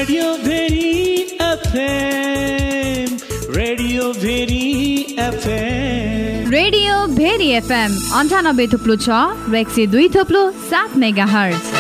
Radio Bheri FM, radio Bheri FM, radio Bheri FM 98.6 र 102.7 megahertz.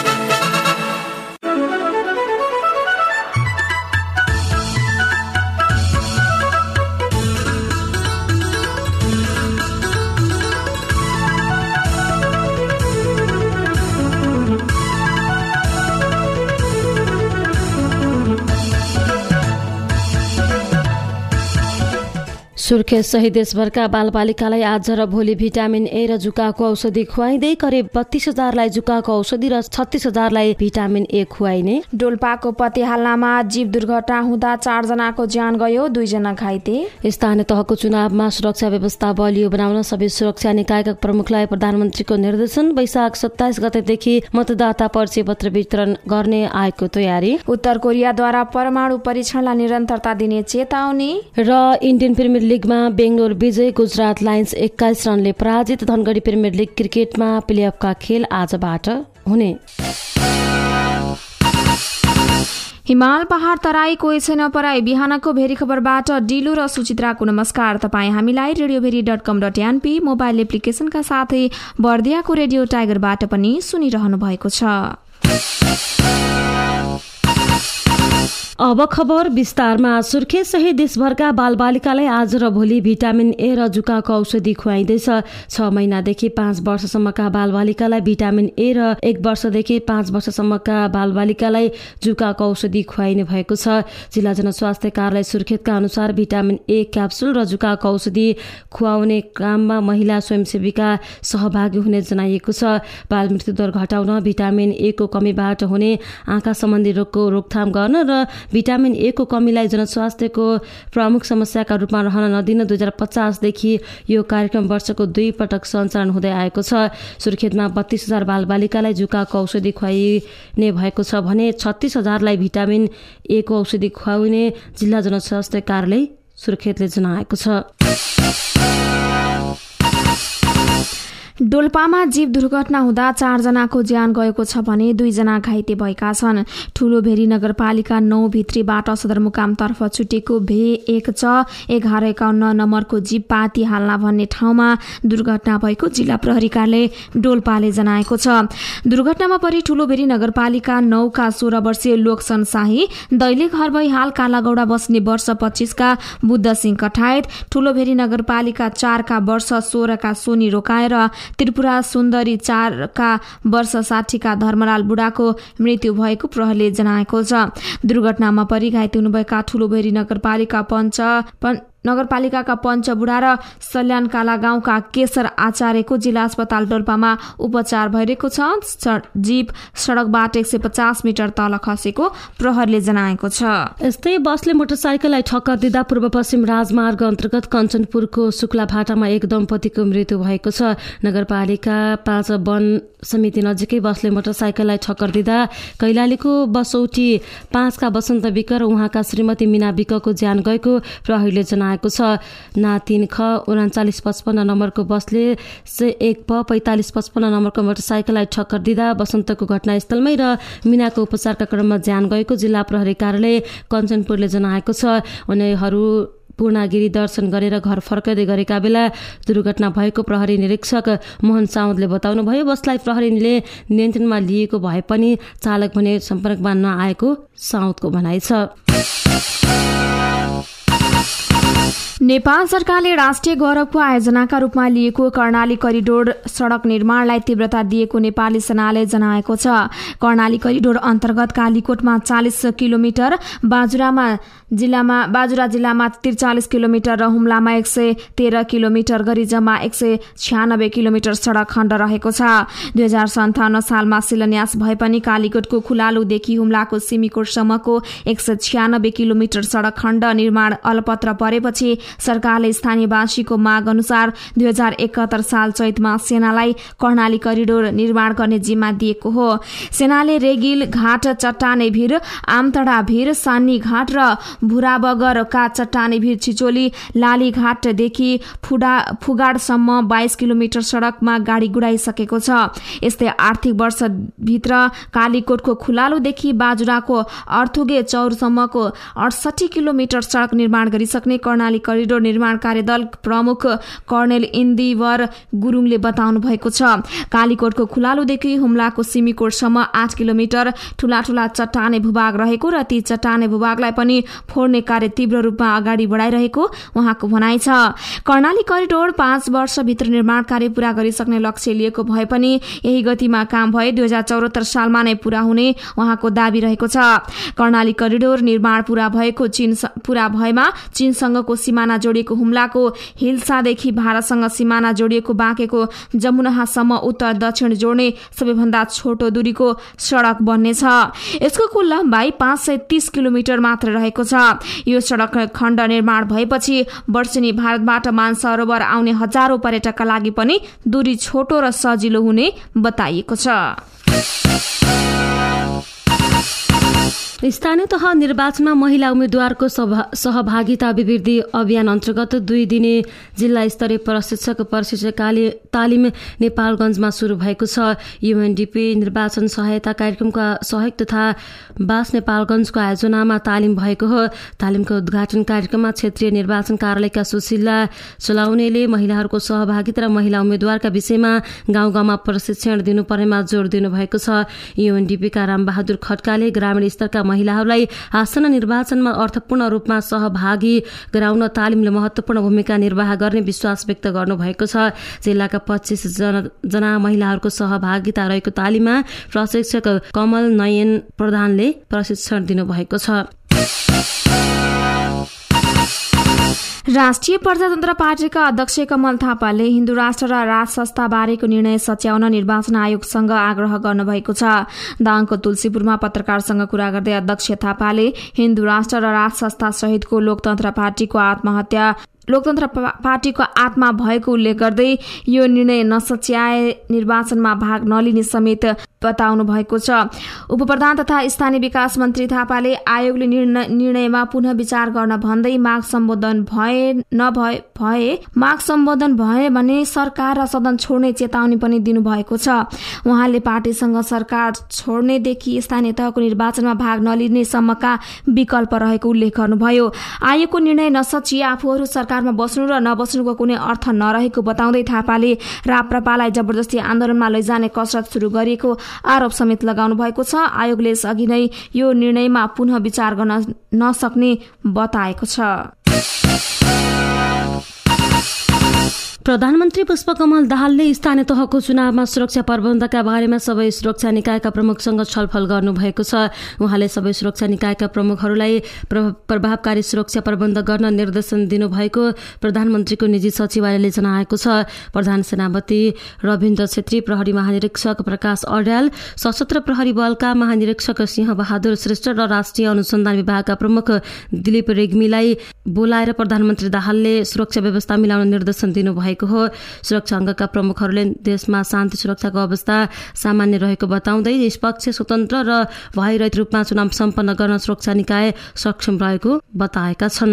Surkhet सहित देशभरका बालबालिकालाई आज र भोलि भिटामिन ए र जुकाको औषधि खुवाइँदै करिब 32,000लाई जुकाको औषधि र 36,000लाई भिटामिन ए खुवाइने। डोल्पाको पतिहाल्लामा जीव दुर्घटना हुँदा 4 जनाको ज्यान गयो, 2 जना घाइते। स्थानीय तहको चुनावमा सुरक्षा व्यवस्था बलियो बनाउन सबै सुरक्षा निकायका प्रमुखलाई प्रधानमन्त्रीको निर्देशन। वैशाख 27 गतेदेखि मतदाता परिचय पत्र वितरण गर्ने आएको तयारी। उत्तर कोरियाद्वारा परमाणु परीक्षणलाई निरन्तरता दिने चेतावनी। र इन्डियन प्रिमियर लिगमा बेंगलोर विजय, गुजरात लायन्स 21 रनले पराजित। धनगढी प्रिमियर लिग क्रिकेटमा प्लेअफका खेल आजबाट हुने। हिमाल पहाड तराई कोही छैन पराई। बिहानको भेरी खबरबाट डिलु र सुचित्राको नमस्कार। तपाईँ हामीलाई radiobheri.com.np मोबाइल एप्लिकेशनका साथै बर्दियाको रेडियो टाइगरबाट पनि सुनिरहनु भएको छ। अब खबर विस्तारमा। सुर्खेत सहित देशभरका बालबालिकालाई आज र भोलि भिटामिन ए र जुकाको औषधि खुवाइँदैछ। 6 महिनादेखि 5 वर्षसम्मका बालबालिकालाई भिटामिन ए र 1 वर्षदेखि 5 वर्षसम्मका बालबालिकालाई जुकाको औषधि खुवाइने भएको छ। जिल्ला जनस्वास्थ्य कार्यालय सुर्खेतका अनुसार भिटामिन ए क्याप्सुल र जुकाको औषधि खुवाउने काममा महिला स्वयंसेविका सहभागी हुने जनाइएको छ। बाल मृत्युदर घटाउन, भिटामिन ए को कमीबाट हुने आँखा सम्बन्धी रोगको रोकथाम गर्न र भिटामिन ए को कमीलाई जनस्वास्थ्यको प्रमुख समस्याका रूपमा रहन नदिन 2050 देखि यो कार्यक्रम वर्षको 2 पटक सञ्चालन हुँदै आएको छ। सुर्खेतमा 32,000 बालबालिकालाई जुकाको औषधि खुवाइने भएको छ भने 36,000लाई भिटामिन ए को औषधि खुवाउने जिल्ला जनस्वास्थ्य कार्यालय सुर्खेतले जनाएको छ। डोल्पामा जीव दुर्घटना हुँदा 4 जनाको ज्यान गएको छ भने 2 जना घाइते भएका छन्। ठुलोभेरी नगरपालिका 9 भित्रीबाट सदरमुकामतर्फ छुटेको V1C1151 नम्बरको जीव पाती हाल्ला भन्ने ठाउँमा दुर्घटना भएको जिल्ला प्रहरी कार्यालय डोल्पाले जनाएको छ। दुर्घटनामा परि ठुलोभेरी नगरपालिका 9 का 16 वर्षीय लोकसन शाही, दैले घर भई हाल कालागौडा बस्ने वर्ष 25 का बुद्ध सिंह कठायत, ठुलोभेरी नगरपालिका 4 का वर्ष 16 का सोनी रोकाएर, त्रिपुरा सुन्दरी 4 का वर्ष 60 का धर्मलाल बुढाको मृत्यु भएको प्रहरीले जनाएको छ। दुर्घटनामा परि घाइते हुनुभएका ठुलोभेरी नगरपालिकाका पञ्च बुढा र सल्यानकाला गाउँका केशर आचार्यको जिल्ला अस्पताल डोल्पामा उपचार भइरहेको छ। जीप सडकबाट 150 मिटर तल खसेको प्रहरीले जनाएको छ। यस्तै बसले मोटरसाइकललाई ठक्कर दिँदा पूर्व पश्चिम राजमार्ग अन्तर्गत कञ्चनपुरको शुक्लाभाटामा एक दम्पतिको मृत्यु भएको छ। नगरपालिका 5 वन समिति नजिकै बसले मोटरसाइकललाई ठक्कर दिँदा कैलालीको बसौटी 5 का वसन्त विक र उहाँका श्रीमती मीना विकको ज्यान गएको प्रहरीले जनाएको छ। ना 3 ख 3955 नम्बरको बसले 1 प 4555 नम्बरको मोटरसाइकललाई ठक्कर दिँदा वसन्तको घटनास्थलमै र मीनाको उपचारका क्रममा ज्यान गएको जिल्ला प्रहरी कार्यालय कञ्चनपुरले जनाएको छ। उनीहरू पूर्णागिरी दर्शन गरेर घर फर्कदै गरेका बेला दुर्घटना भएको प्रहरी निरीक्षक मोहन साउदले बताउनुभयो। बसलाई प्रहरीले नियन्त्रणमा लिएको भए पनि चालक भने सम्पर्कमा नआएको साउदको भनाइ छ। नेपाल सरकारले राष्ट्रिय गौरवको आयोजनाका रूपमा लिएको कर्णाली करिडोर सड़क निर्माणलाई तीव्रता दिएको नेपाली सेनाले जनाएको छ। कर्णाली करिडोर अन्तर्गत कालीकोटमा 40 किलोमिटर, बाजुरा जिल्लामा 43 किलोमिटर र हुम्लामा 113 किलोमिटर गरी जम्मा 196 किलोमिटर सड़क खण्ड रहेको छ। 2057 सालमा शिलान्यास भए पनि कालीकोटको खुलालुदेखि हुम्लाको सिमीकोटसम्मको 196 किलोमिटर सड़क खण्ड निर्माण अलपत्र परेपछि गरेपछि सरकारले स्थानीयवासीको माग अनुसार 2071 साल चैतमा सेनालाई कर्णाली करिडोर निर्माण गर्ने जिम्मा दिएको हो। सेनाले रेगिल घाट, चट्टाने भिर, आमतडा भिर, सान्नी घाट र भुराबगरका चट्टाने भिर, छिचोली, लाली घाटदेखि फुगाडसम्म 22 किलोमिटर सड़कमा गाडी गुडाइसकेको छ। यस्तै आर्थिक वर्षभित्र कालीकोटको खुलालुदेखि बाजुराको अर्थुगे चौरसम्मको 68 किलोमिटर सड़क निर्माण गरिसक्ने कर्णाली करिडोर निर्माण कार्यदल प्रमुख कर्णेल इन्दिवर गुरुङले बताउनु भएको छ। कालीकोटको खुलालुदेखि हुम्लाको सिमीकोटसम्म 8 किलोमिटर ठूला ठूला चट्टाने भूभाग रहेको र ती चट्टाने भूभागलाई पनि फोड्ने कार्य तीव्र रूपमा अगाडि बढाइरहेको उहाँको भनाइ छ। कर्णाली करिडोर 5 वर्षभित्र निर्माण कार्य पूरा गरिसक्ने लक्ष्य लिएको भए पनि यही गतिमा काम भए 2074 सालमा नै पूरा हुने उहाँको दाबी रहेको छ। कर्णाली करिडोर निर्माण पूरा भएमा चीनसँगको सिमाना जोडिएको हुम्लाको हिल्सादेखि भारतसँग सिमाना जोडिएको बाँकेको जमुनाहासम्म उत्तर दक्षिण जोड्ने सबैभन्दा छोटो दूरीको सड़क बन्नेछ। यसको कुल लम्बाई 530 किलोमिटर मात्र रहेको छ। यो सड़क खण्ड निर्माण भएपछि वर्षेनी भारतबाट मानसरोवर आउने हजारौं पर्यटकका लागि पनि दूरी छोटो र सजिलो हुने बताइएको छ। स्थानीय तह निर्वाचनमा महिला उम्मेद्वारको सहभागिता अभिवृद्धि अभियान अन्तर्गत 2 दिने जिल्ला स्तरीय प्रशिक्षक तालिम नेपालगञ्जमा शुरू भएको छ। युएनडीपी निर्वाचन सहायता कार्यक्रमका सहयोग तथा बास नेपालगञ्जको आयोजनामा तालिम भएको हो। तालिमको उद्घाटन कार्यक्रममा क्षेत्रीय निर्वाचन कार्यालयका सुशीला चलाउनेले महिलाहरूको सहभागिता र महिला उम्मेद्वारका विषयमा गाउँ गाउँमा प्रशिक्षण दिनुपर्नेमा जोड़ दिनुभएको छ। युएनडीपीका रामबहादुर खड्काले ग्रामीण स्तरका महिलाहरूलाई आसन्न निर्वाचनमा अर्थपूर्ण रूपमा सहभागी गराउन तालिमले महत्वपूर्ण भूमिका निर्वाह गर्ने विश्वास व्यक्त गर्नुभएको छ। जिल्लाका 25 जना महिलाहरूको सहभागिता रहेको तालिममा प्रशिक्षक कमल नयन प्रधानले प्रशिक्षण दिनुभएको छ। राष्ट्रिय प्रजातन्त्र पार्टीका अध्यक्ष कमल थापाले हिन्दू राष्ट्र र राज संस्था बारेको निर्णय सच्याउन निर्वाचन आयोगसँग आग्रह गर्नुभएको छ। दाङको तुलसीपुरमा पत्रकारसँग कुरा गर्दै अध्यक्ष थापाले हिन्दू राष्ट्र र राज संस्था सहितको लोकतन्त्र पार्टीको आत्मा भएको उल्लेख गर्दै यो निर्णय नसच्याए निर्वाचनमा भाग नलिने समेत बताउनु भएको छ। उपप्रधान तथा स्थानीय विकास मन्त्री थापाले आयोगले निर्णयमा पुनः विचार गर्न भन्दै माग सम्बोधन भए भने सरकार र सदन छोड्ने चेतावनी पनि दिनुभएको छ। उहाँले पार्टीसँग सरकार छोड्नेदेखि स्थानीय तहको निर्वाचनमा भाग नलिने सम्मका विकल्प रहेको उल्लेख गर्नुभयो। आयोगको निर्णय नसचिए आफूहरू सरकारमा बस्नु र नबस्नुको कुनै अर्थ नरहेको बताउँदै थापाले राप्रपालाई जबरजस्ती आन्दोलनमा लैजाने कसरत सुरु गरिएको आरोप समेत लगाउनु भएको छ। आयोगले यसअघि नै यो निर्णयमा पुनः विचार गर्न नसक्ने बताएको छ। प्रधानमन्त्री पुष्पकमल दाहालले स्थानीय तहको चुनावमा सुरक्षा प्रबन्धका बारेमा सबै सुरक्षा निकायका प्रमुखसँग छलफल गर्नुभएको छ। उहाँले सबै सुरक्षा निकायका प्रमुखहरूलाई प्रभावकारी सुरक्षा प्रबन्ध गर्न निर्देशन दिनुभएको प्रधानमन्त्रीको निजी सचिवालयले जनाएको छ। प्रधान सेनापति रविन्द्र छेत्री, प्रहरी महानिरीक्षक प्रकाश अर्याल, सशस्त्र प्रहरी बलका महानिरीक्षक सिंह बहादुर श्रेष्ठ र राष्ट्रिय अनुसन्धान विभागका प्रमुख दिलीप रेग्मीलाई बोलाएर प्रधानमन्त्री दाहालले सुरक्षा व्यवस्था मिलाउन निर्देशन दिनुभएको हो। सुरक्षा अङ्गका प्रमुखहरूले देशमा शान्ति सुरक्षाको अवस्था सामान्य रहेको बताउँदै निष्पक्ष, स्वतन्त्र र भयरहित रूपमा चुनाव सम्पन्न गर्न सुरक्षा निकाय सक्षम रहेको बताएका छन्।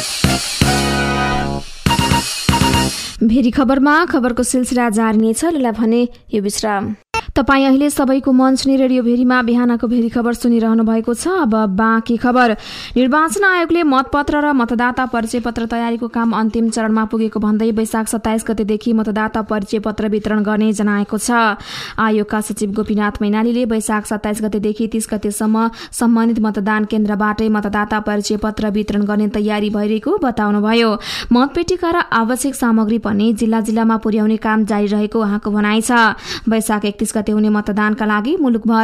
भेरी खबरको सिलसिला जारी नै छ। भने यो विश्राम। तपाईँ अहिले सबैको मन सुनि रेडियो भेरीमा बिहानको भेरी खबर सुनिरहनु भएको छ। अब बाँकी खबर। निर्वाचन आयोगले मतपत्र र मतदाता परिचय पत्र तयारीको काम अन्तिम चरणमा पुगेको भन्दै वैशाख 27 गतेदेखि मतदाता परिचय पत्र वितरण गर्ने जनाएको छ। आयोगका सचिव गोपीनाथ मैनालीले वैशाख 27 गतेदेखि 30 गतेसम्म सम्बन्धित मतदान केन्द्रबाटै मतदाता परिचय पत्र वितरण गर्ने तयारी भइरहेको बताउनुभयो। मतपेटिका र आवश्यक सामग्री पनि जिल्ला जिल्लामा पुर्याउने काम जारी रहेको उहाँको भनाइ छ। वैशाख 31 गते हुने मतदानका लागि मुलुकभर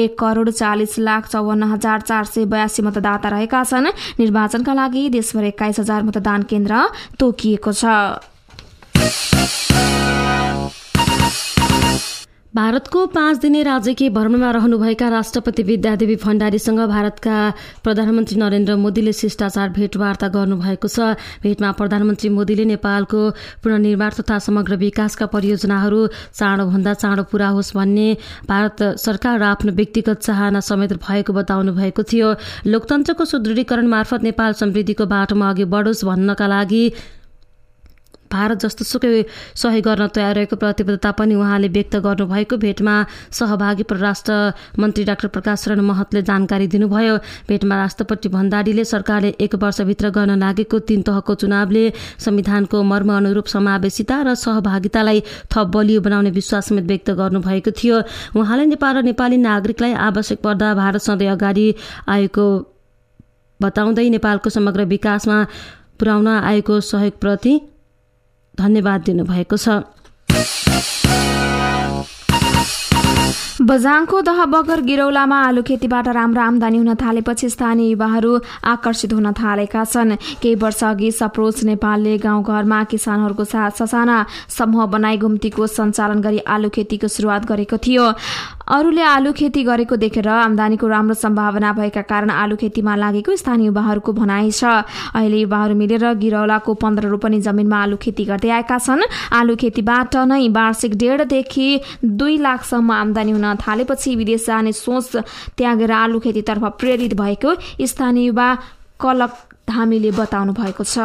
1,40,54,482 मतदाता रहेका छन्। निर्वाचनका लागि देशभर 21,000 मतदान केन्द्र तोकिएको छ। भारतको 5 दिने राजकीय भ्रमणमा रहनुभएका राष्ट्रपति विद्यादेवी भण्डारीसँग भारतका प्रधानमन्त्री नरेन्द्र मोदीले शिष्टाचार भेटवार्ता गर्नुभएको छ। भेटमा प्रधानमन्त्री मोदीले नेपालको पुनर्निर्माण तथा समग्र विकासका परियोजनाहरू चाँडोभन्दा चाँडो पूरा होस् भन्ने भारत सरकार र आफ्नो व्यक्तिगत चाहना समेत भएको बताउनु भएको थियो। लोकतन्त्रको सुदृढीकरण मार्फत नेपाल समृद्धिको बाटोमा अघि बढोस् भन्नका लागि भारत जस्तोसुकै सहयोग गर्न तयार रहेको प्रतिबद्धता पनि उहाँले व्यक्त गर्नुभएको भेटमा सहभागी परराष्ट्र मन्त्री डाक्टर प्रकाश शरण महतले जानकारी दिनुभयो। भेटमा राष्ट्रपति भण्डारीले सरकारले 1 वर्षभित्र गर्न लागेको 3 तहको चुनावले संविधानको मर्म अनुरूप समावेशिता र सहभागितालाई थप बलियो बनाउने विश्वास समेत व्यक्त गर्नुभएको थियो। उहाँले नेपाल र नेपाली नागरिकलाई आवश्यक पर्दा भारत सधैँ अगाडि आएको बताउँदै नेपालको समग्र विकासमा पुर्याउन आएको सहयोगप्रति धन्यवाद दिनुभएको छ। बझाङको दह बगर गिरौलामा आलु खेतीबाट राम्रो आमदानी हुन थालेपछि स्थानीय युवाहरू आकर्षित हुन थालेका छन्। केही वर्ष अघि सप्रोच नेपालले गाउँघरमा किसानहरूको साथ ससाना समूह बनाई घुम्तीको सञ्चालन गरी आलु खेतीको सुरुवात गरेको थियो। अरूले आलु खेती गरेको देखेर आमदानीको राम्रो सम्भावना भएका कारण आलु खेतीमा लागेको स्थानीय युवाहरूको भनाइ छ। अहिले युवाहरू मिलेर गिरौलाको 15 रोपनी जमिनमा आलु खेती गर्दै आएका छन्। आलु खेतीबाट नै वार्षिक 1.5 देखि 2 लाखसम्म आमदानी हुन थालेपछि विदेश जाने सोच त्यागेर आलु खेतीतर्फ प्रेरित भएको स्थानीय युवा कलक धामीले बताउनु भएको छ।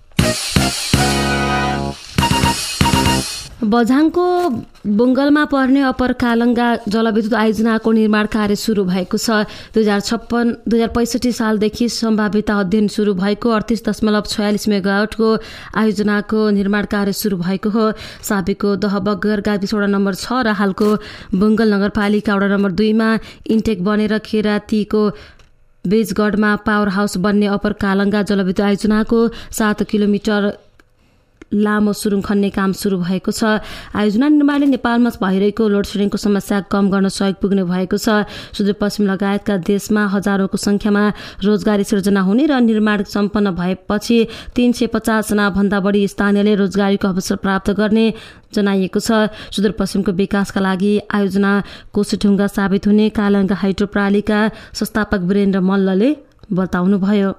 बझाङको बुङ्गलमा पर्ने अप्पर कालङ्गा जलविद्युत आयोजनाको निर्माण कार्य सुरु भएको छ। 2065 सालदेखि सम्भाव्यता अध्ययन सुरु भएको 38.46 मेगावाटको आयोजनाको निर्माण कार्य सुरु भएको हो। साबिकको दहबगर गाविस वडा नम्बर 6 र हालको बुङ्गल नगरपालिका वडा नम्बर 2 मा इन्टेक बनेर खेरातीको बेजगढमा पावर हाउस बन्ने अप्पर कालङ्गा जलविद्युत आयोजनाको 7 किलोमिटर लामो सुरुङ खन्ने काम सुरु भएको छ। आयोजना निर्माणले नेपालमा भइरहेको लोड सेडिङको समस्या कम गर्न सहयोग पुग्ने भएको छ। सुदूरपश्चिम लगायतका देशमा हजारौंको संख्यामा रोजगारी सिर्जना हुने र निर्माण सम्पन्न भएपछि 350 जना भन्दा बढी स्थानीयले रोजगारीको अवसर प्राप्त गर्ने जनाइएको छ। सुदूरपश्चिमको विकासका लागि आयोजना कोसेढुङ्गा साबित हुने कालङ्गा हाइड्रो प्रणालीका संस्थापक वीरेन्द्र मल्लले बताउनुभयो।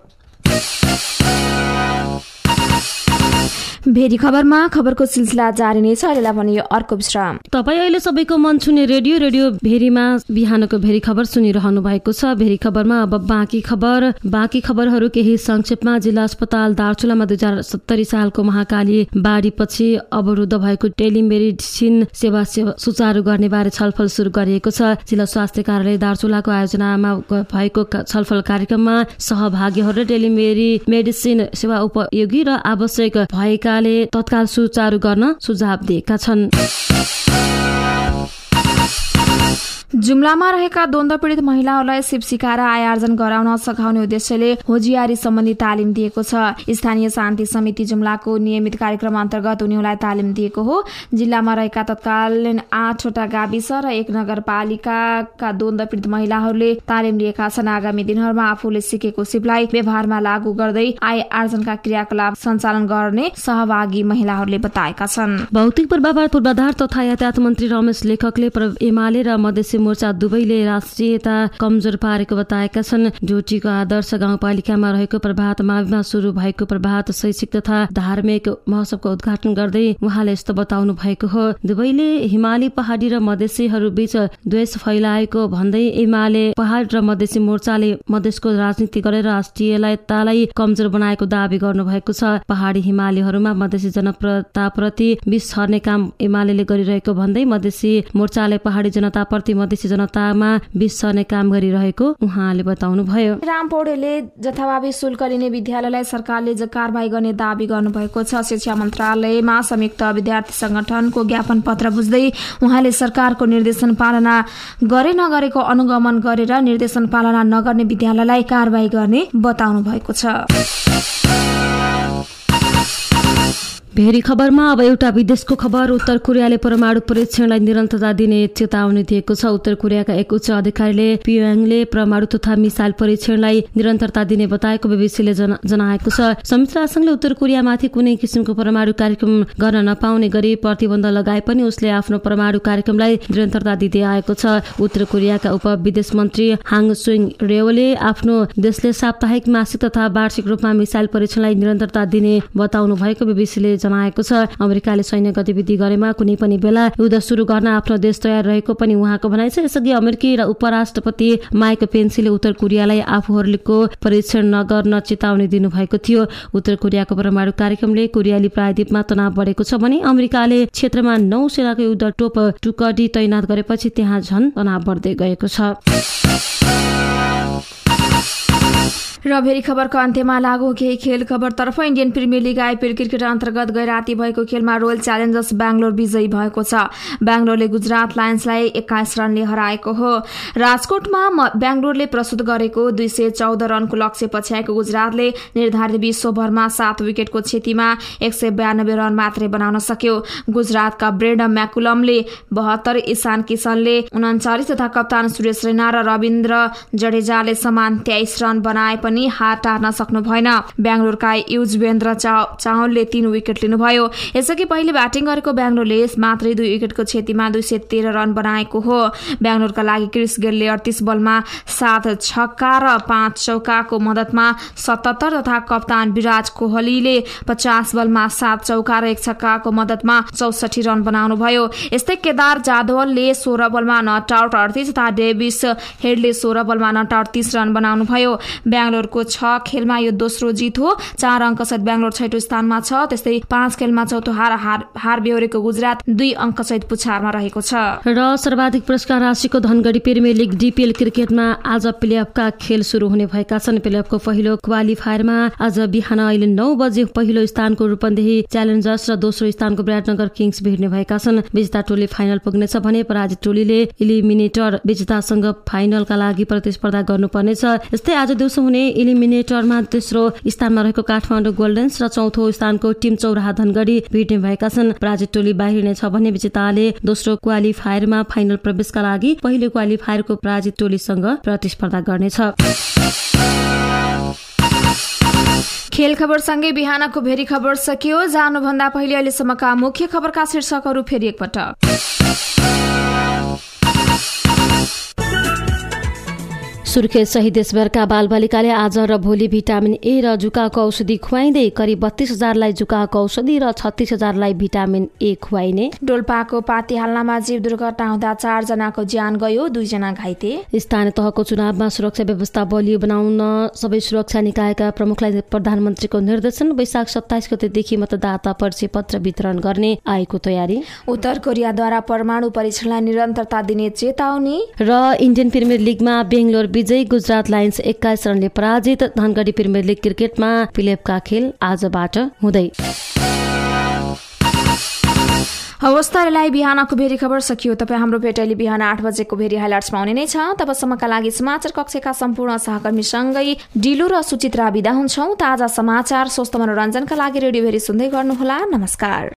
भेरी खबरमा खबरको सिलसिला जारी नै छ। अहिलेलाई भने यो अर्को विश्राम। तपाईँ अहिले सबैको मन छुने रेडियो भेरीमा बिहानको भेरी खबर सुनिरहनु भएको छ। भेरी खबरमा अब बाँकी खबरहरू केही संक्षेपमा। जिल्ला अस्पताल दार्चुलामा 2070 सालको महाकाली बाढीपछि अवरुद्ध भएको टेलिमेडिसिन सेवा सुचारू गर्ने बारे छलफल सुरु गरिएको छ। जिल्ला स्वास्थ्य कार्यालय दार्चुलाको आयोजनामा भएको छलफल कार्यक्रममा सहभागीहरूले टेलिमेडिसिन सेवा उपयोगी र आवश्यक भएका तत्काल सुचारू गर्न सुझाव दिएका छन्। जुम्लामा रहेका द्वन्द्व पीडित महिलाहरूलाई सिप सिकाएर आय आर्जन गराउन सघाउने उद्देश्यले होजियारी सम्बन्धी तालिम दिएको छ। स्थानीय शान्ति समिति जुम्लाको नियमित कार्यक्रम अन्तर्गत उनीहरूलाई तालिम दिएको हो। जिल्लामा रहेका तत्कालीन 8 वटा गाविस र 1 नगरपालिकाका द्वन्द्व पीडित महिलाहरूले तालिम लिएका छन्। आगामी दिनहरूमा आफूले सिकेको सिपलाई व्यवहारमा लागू गर्दै आय आर्जनका क्रियाकलाप सञ्चालन गर्ने सहभागी महिलाहरूले बताएका छन्। भौतिक पूर्वाधार तथा यातायात मन्त्री रमेश लेखकले एमाले र मधेसी मोर्चा दुवैले राष्ट्रियता कमजोर पारेको बताएका छन्। ढोटीको आदर्श गाउँपालिकामा रहेको प्रभात माविमा सुरु भएको प्रभात शैक्षिक तथा धार्मिक महोत्सवको उद्घाटन गर्दै उहाँले यस्तो बताउनु भएको हो। दुवैले हिमाली पहाडी र मधेसीहरू बीच द्वेष फैलाएको भन्दै एमाले पहाड र मधेसी मोर्चाले मधेसको राजनीति गरेर राष्ट्रियतालाई कमजोर बनाएको दावी गर्नुभएको छ। पहाडी हिमालीहरूमा मधेसी जनताप्रति विष छर्ने काम एमाले गरिरहेको भन्दै मधेसी मोर्चाले पहाडी जनताप्रति मधेसी जनतामा विष छर्ने काम गरिरहेको उहाँले बताउनुभयो। राम पौडेलले जथाभावी शुल्क लिने विद्यालयलाई सरकारले कारबाही गर्ने दावी गर्नुभएको छ। शिक्षा मन्त्रालयमा संयुक्त विद्यार्थी संगठनको ज्ञापन पत्र बुझ्दै उहाँले सरकारको निर्देशन पालना गरे नगरेको अनुगमन गरेर निर्देशन पालना नगर्ने विद्यालयलाई कारबाही गर्ने बताउनु भएको छ। भेरी खबरमा अब एउटा विदेशको खबर। उत्तर कोरियाले परमाणु परीक्षणलाई निरन्तरता दिने चेतावनी दिएको छ। उत्तर कोरियाका एक उच्च अधिकारीले पियोङले परमाणु तथा मिसाइल परीक्षणलाई निरन्तरता दिने बताएको बीबीसीले जनाएको छ। संयुक्त राष्ट्रसङ्घले उत्तर कोरियामाथि कुनै किसिमको परमाणु कार्यक्रम गर्न नपाउने गरी प्रतिबन्ध लगाए पनि उसले आफ्नो परमाणु कार्यक्रमलाई निरन्तरता दिँदै आएको छ। उत्तर कोरियाका उप विदेश मन्त्री हाङ सुङ रेओले आफ्नो देशले साप्ताहिक, मासिक तथा वार्षिक रूपमा मिसाइल परीक्षणलाई निरन्तरता दिने बताउनु भएको बीबीसीले जनाएको छ। अमेरिकाले सैन्य गतिविधि गरेमा कुनै पनि बेला युद्ध सुरु गर्न आफ्नो देश तयार रहेको पनि उहाँको भनाइ छ। यसअघि अमेरिकी उपराष्ट्रपति माइक पेन्सीले उत्तर कोरियालाई आफूहरूको परीक्षण नगर्न चेतावनी दिनुभएको थियो। उत्तर कोरियाको परमाणु कार्यक्रमले कोरियाली प्रायद्वीपमा तनाव बढेको छ भने अमेरिकाले क्षेत्रमा नौसेनाको युद्ध तोप टुकडी तैनात गरेपछि त्यहाँ झन तनाव बढ्दै गएको छ। र भेरी खबरको अन्त्यमा लागु केही खेल खबरतर्फ। Indian premier league IPL cricket अन्तर्गत गै राति भएको खेलमा रोयल च्यालेन्जर्स बेंगलोर विजयी भएको छ। बेंगलोरले गुजरात लायन्सलाई 21 रनले हराएको हो। राजकोटमा बेंगलोरले प्रस्तुत गरेको 214 रनको लक्ष्य पछ्याएको गुजरातले निर्धारित 20 ओभरमा 7 विकेटको क्षतिमा 192 रन मात्रै बनाउन सक्यो। गुजरातका ब्रेन्डन म्याकुलमले 72, ईशान किशनले 39 तथा कप्तान सुरेश रैना र रविन्द्र जडेजाले समान 23 रन बनाए पनि हार टार्न सक्नु भएन। बेंगलोरका युजवेन्द्र चाहलले 3 विकेट लिनुभयो। यसअघि पहिले ब्याटिङ गरेको बेंगलोरले मात्रै 2 विकेटको क्षतिमा 213 रन बनाएको हो। बेंगलोरका लागि क्रिस गेलले 38 बलमा 7 छक्का र 5 चौकाको मद्दतमा 77 तथा कप्तान विराट कोहलीले 50 बलमा 7 चौका र 1 छक्काको मद्दतमा 64 रन बनाउनुभयो। यस्तै केदार जाधवले 16 बलमा नट आउट 38 तथा डेभिस हेडले 16 बलमा नट आउट 30 रन बनाउनुभयो। बेंगलोरको 6 खेलमा यो दोस्रो जित हो। 4 अङ्कसहित बेंगलोर 6औं स्थानमा छ। त्यस्तै 5 खेलमा चौथो हार बेहोरेको गुजरात 2 अङ्कसहित पुछारमा रहेको छ। र सर्वाधिक पुरस्कार राशिको धनगढी प्रिमियर लिग डिपिएल क्रिकेटमा आज प्लेअफका खेल सुरु हुने भएका छन्। प्लेअफको पहिलो क्वालिफायरमा आज बिहान अहिले 9 बजे पहिलो स्थानको रूपन्देही च्यालेन्जर्स र दोस्रो स्थानको विराटनगर किङ्स भिड्ने भएका छन्। विजेता टोली फाइनल पुग्नेछ भने पराजित टोलीले इलिमिनेटर विजेतासँग फाइनलका लागि प्रतिस्पर्धा गर्नुपर्नेछ। यस्तै आज दिउँसो हुने इलिमिनेटरमा तेस्रो स्थानमा रहेको काठमाडौँ गोल्डन्स र चौथो स्थानको टिम चौराहा धनगढी भिड्ने भएका छन्। पराजित टोली बाहिरिनेछ भने विजेताले दोस्रो क्वालिफायरमा फाइनल प्रवेशका लागि पहिलो क्वालिफायरको पराजित टोलीसँग प्रतिस्पर्धा गर्नेछ। खेल खबरसँगै बिहानको भेरी खबर सकियो। जानुभन्दा पहिले अहिलेसम्मका मुख्य खबरका शीर्षकहरू फेरि एकपटक। सुर्खेत सहित देशभरका बालबालिकाले आज र भोलि भिटामिन ए र जुकाको औषधि खुवाइँदै करिब 32,000लाई जुकाको औषधि र 36,000लाई भिटामिन ए खुवाइने। डोल्पाको पाती हाल्नामा जीव दुर्घटना हुँदा 4 जनाको ज्यान गयो, 2 जना घाइते। स्थानीय तहको चुनावमा सुरक्षा व्यवस्था बलियो बनाउन सबै सुरक्षा निकायका प्रमुखलाई प्रधानमन्त्रीको निर्देशन। वैशाख 27 गतेदेखि मतदाता परिचय पत्र वितरण गर्ने आएको तयारी। उत्तर कोरियाद्वारा परमाणु परीक्षणलाई निरन्तरता दिने चेतावनी। र इन्डियन प्रिमियर लिगमा बेंगलोर विजयी, गुजरात लायन्स 21 रनले पराजित। धनगढी प्रिमियर लिग क्रिकेटमा प्लेअफका खेल आजबाट हुँदै। अवस्थालाई बिहानको भेरी खबर सकियो। तपाईँ हाम्रो भेटैली बिहान 8 बजेको भेरी हाइलाइट्समा आउने नै छ। तबसम्मका लागि समाचार कक्षका सम्पूर्ण सहकर्मीसँगै डिलो र सुचित्रा बिदा हुन्छौं। ताजा समाचार, स्वस्थ मनोरञ्जनका लागि रेडियो भेरी सुन्दै गर्नुहोला। नमस्कार।